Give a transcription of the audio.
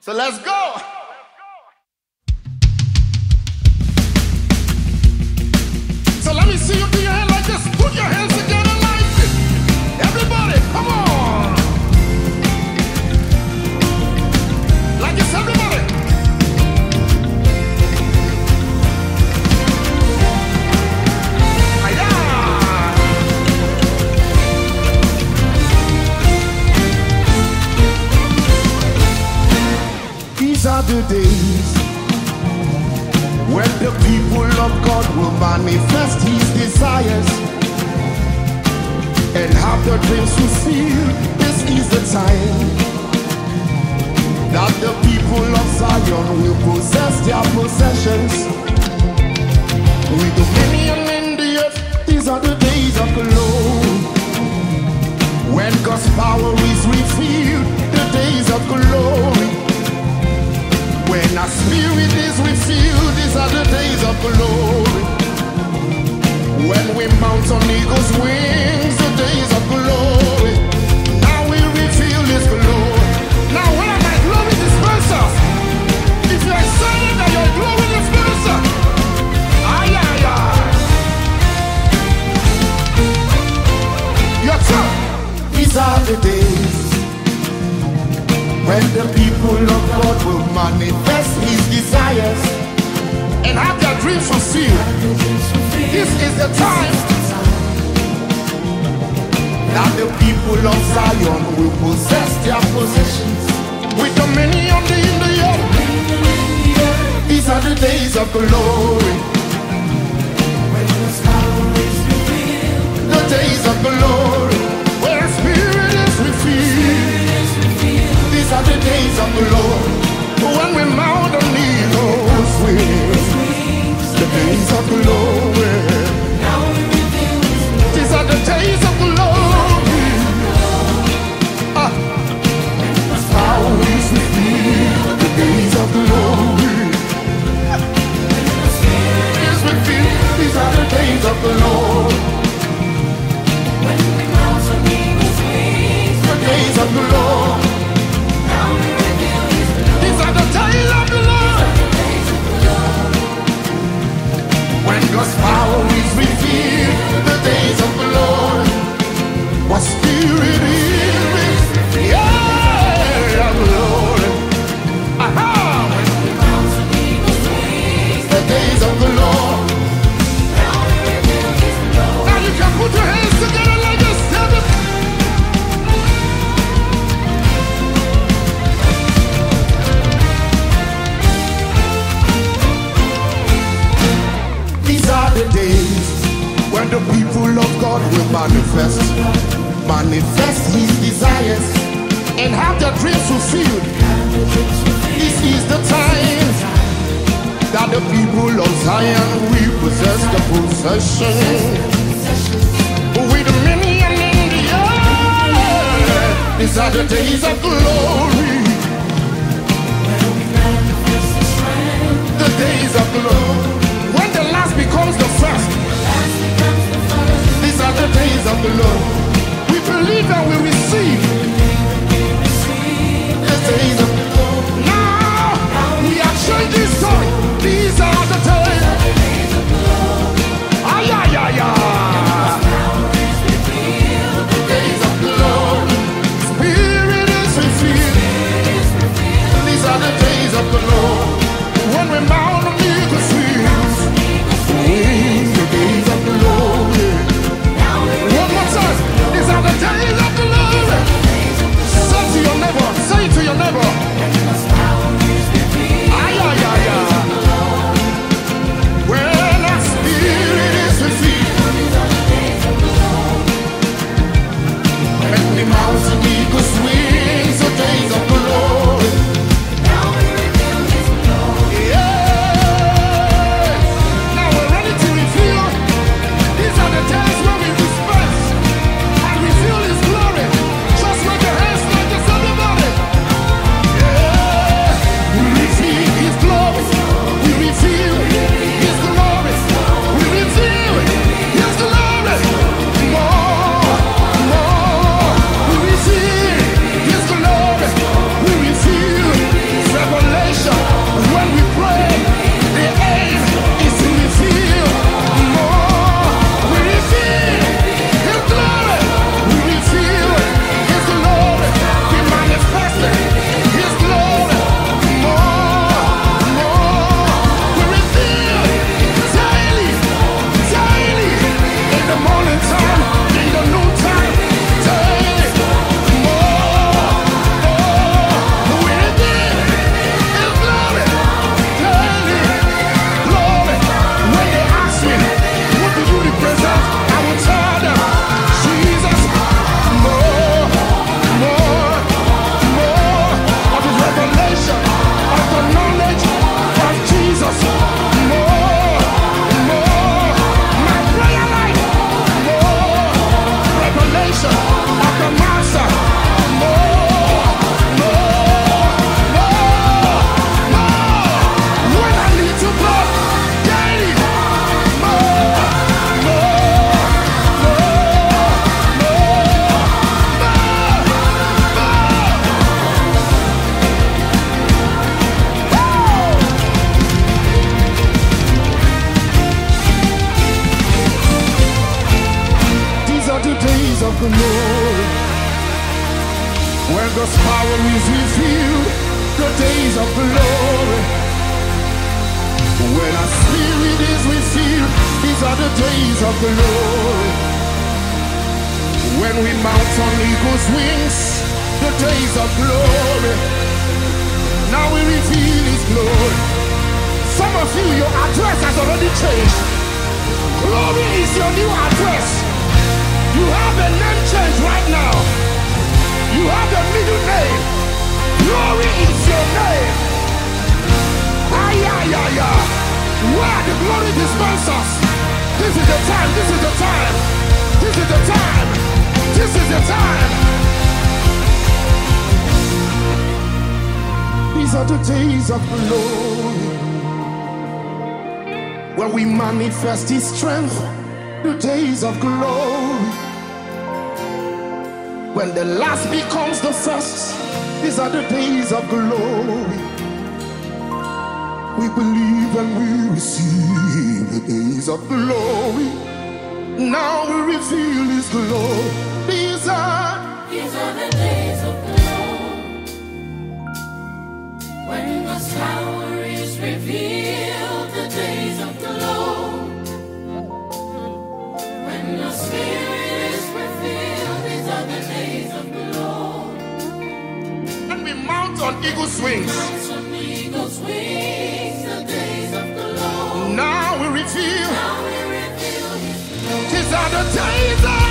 So let's go. So let me see you do your hand like this. Put your hands together like this. Everybody, come on. Like this, everybody. These are the days when the people of God will manifest His desires and have their dreams fulfilled. This is the time that the people of Zion will possess their possessions with dominion in the earth. These are the days of the Lord when God's power is revealed. The days of glory when our spirit is revealed. These are the days of glory. When we mount on eagle's wings, the days of glory. Now we reveal His glory. Now where my glory disperses? If you're excited that your glory disperses, ay, ay, ay. Your turn. These are the days when the people of God will manifest His desires and have their dreams fulfilled. This is the time that the people of Zion will possess their possessions with dominion in the earth. These are the days of glory. The days of glory where spirit is revealed. These are the days of the Lord when we mount on eagle's wings. The days of the Lord. These are the days of the Lord. Power is revealed. The days of the Lord is revealed. These are the days of the Lord. The days of the Lord. These are the days of the Lord. When God's power is revealed, the days of the Lord. What spirit is, yeah, Lord. Aha! The days of the Lord. Now you can put your hands together like this. These are the days when the people of God will manifest His desires and have their dreams fulfilled. This is the time that the people of Zion will possess the possession with dominion in the earth. These are the days of glory. The days of glory. When the last becomes the first. These are the days of the Lord. We believe and we receive. The days of the Lord. Now we are changing story. These are the days. Ay, ay, ay, ay. The days of the Lord. Spirit is revealed. These are the days of the Lord. When we mount on eagle's wings. The days of the Lord. One more time. These are the days of the Lord. Say to your neighbor. Say to your neighbor. Ay, ay, ay, ay. When our spirit is revealed. When we mount on eagle's wings. The days of the Lord. are the days of glory. When we mount on eagle's wings, the days of glory. Now we reveal his glory. Some of you, your address has already changed. Glory is your new address. You have a name change right now. You have a middle name. Glory is your name. Where the glory dispensers. This is the time. This is the time. This is the time. This is the time. These are the days of glory, when we manifest his strength. The days of glory, when the last becomes the first. These are the days of glory. We believe and we receive the days of glory. Now we reveal his glory. These are the days of glory, when the power is revealed. The days of glory, when the Spirit is revealed. These are the days of glory. When we mount on eagle's wings. Mount on eagle's wings. The days of glory. Now we reveal. Now we reveal his glory. These are the days of